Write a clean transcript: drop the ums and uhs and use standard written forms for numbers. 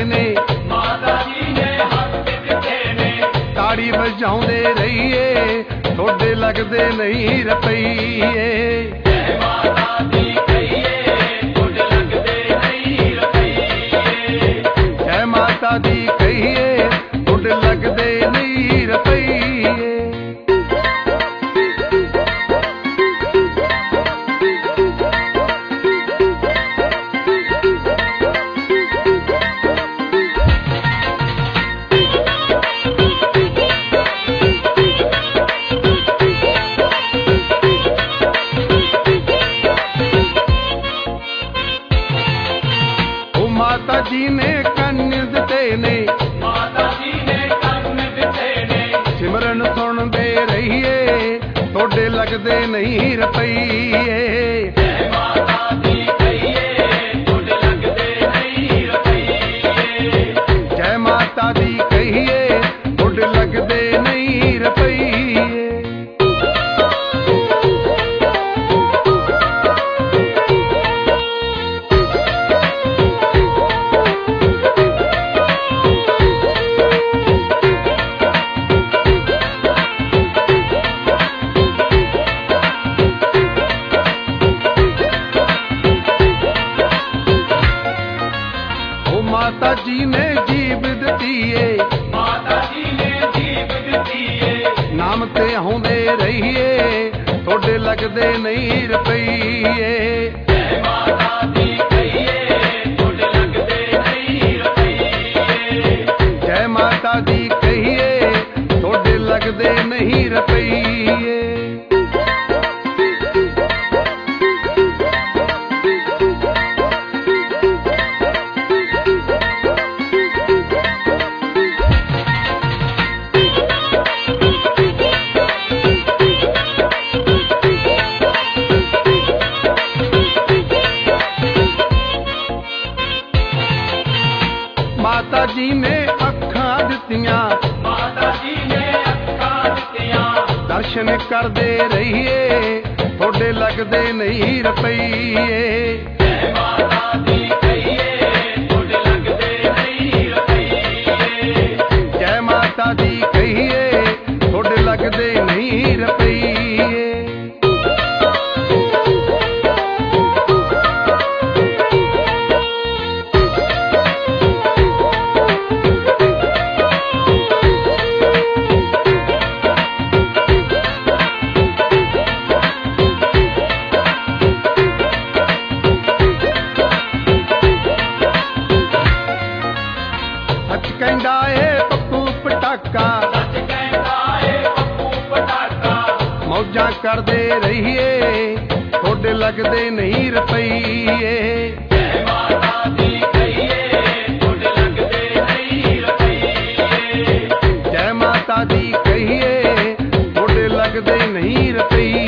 ਨੇ, ਮਾਤਾ ਜੀ ਨੇ ਹੱਥ ਦਿੱਤੇ ਨੇ। ਤਾੜੀ ਵਜਾਉਂਦੇ ਰਹੀਏ, ਤੁਹਾਡੇ ਲੱਗਦੇ ਨਹੀਂ ਰੁਪਈਏ। ਜੈ ਮਾਤਾ ਦੀ ਕਹੀਏ, ਤੁਹਾਡੇ ਲੱਗਦੇ ਨਹੀਂ ਰੁਪਈਏ। ਜੈ ਮਾਤਾ ਦੀ ਕਹੀਏ, ਤੁਹਾਡੇ ਲੱਗਦੇ ਨਹੀਂ ਰੁਪਈਏ। ਮਾਤਾ ਜੀ ਨੇ ਕੰਨ ਦਿੱਤੇ ਨੇ, ਮਾਤਾ ਜੀ ਨੇ ਕੰਨ ਦਿੱਤੇ ਨੇ। ਸਿਮਰਨ ਸੁਣਦੇ ਰਹੀਏ, ਤੁਹਾਡੇ ਲੱਗਦੇ ਨਹੀਂ ਰੁਪਈਏ। ਜੈ ਮਾਤਾ ਦੀ ਕਹੀਏ, ਤੁਹਾਡੇ ਲੱਗਦੇ ਨਹੀਂ ਰੁਪਈਏ। ਜੈ ਮਾਤਾ ਦੀ ਕਹੀਏ, ਤੁਹਾਡੇ ਲੱਗਦੇ ਨਹੀਂ ਰੁਪਈਏ। ਮਾਤਾ ਜੀ ਨੇ ਜੀਭ ਦਿੱਤੀ ਏ, ਮਾਤਾ ਜੀ ਨੇ ਜੀਭ ਦਿੱਤੀ ਏ। ਨਾਮ ਤੇ ਆਉਂਦੇ ਰਹੀਏ, ਤੁਹਾਡੇ ਲੱਗਦੇ ਨਹੀਂ ਰੁਪਈਏ। ਜੈ ਮਾਤਾ ਦੀ ਕਹੀਏ, ਤੁਹਾਡੇ ਲੱਗਦੇ ਨਹੀਂ ਰੁਪਈਏ। ਜੈ ਮਾਤਾ ਦੀ ਕਹੀਏ, ਤੁਹਾਡੇ ਲੱਗਦੇ ਨਹੀਂ ਰੁਪਈਏ। ਮਾਤਾ ਜੀ ਨੇ ਅੱਖਾਂ ਦਿੱਤੀਆਂ, ਮਾਤਾ ਜੀ ਨੇ ਅੱਖਾਂ ਦਿੱਤੀਆਂ। ਦਰਸ਼ਨ ਕਰਦੇ ਰਹੀਏ, ਤੁਹਾਡੇ ਲੱਗਦੇ ਨਹੀਂ ਰੁਪਈਏ। ਜੈ ਮਾਤਾ ਦੀ ਕਹੀਏ, ਤੁਹਾਡੇ ਲੱਗਦੇ ਨਹੀਂ ਰੁਪਈਏ। ਜੈ ਮਾਤਾ ਦੀ ਕਹੀਏ, ਤੁਹਾਡੇ ਲੱਗਦੇ ਨਹੀਂ ਰੁਪਈਏ। ਸੱਚ ਕਹਿੰਦਾ ਏ ਪੱਪੂ ਪਟਾਕਾ, ਸੱਚ ਕਹਿੰਦਾ ਏ ਪੱਪੂ ਪਟਾਕਾ। ਮੌਜਾਂ ਕਰਦੇ ਰਹੀਏ, ਤੁਹਾਡੇ ਲੱਗਦੇ ਨਹੀਂ ਰੁਪਈਏ। ਜੈ ਮਾਤਾ ਦੀ ਕਹੀਏ, ਤੁਹਾਡੇ ਲੱਗਦੇ ਨਹੀਂ ਰੁਪਈਏ। ਜੈ ਮਾਤਾ ਦੀ ਕਹੀਏ, ਤੁਹਾਡੇ ਲੱਗਦੇ ਨਹੀਂ ਰੁਪਈਏ।